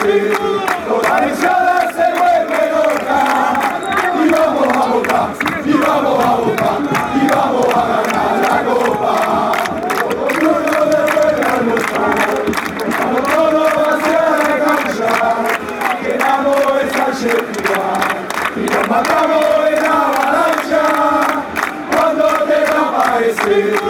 aparece, toda la hinchada se vuelve loca. Y vamos a Boca, y vamos a Boca, y vamos a ganar la copa. Todo uno después de almorzar, vamos todos hacia la cancha, llenamos esa Argentina y nos matamos en la avalancha. Cuando te aparece,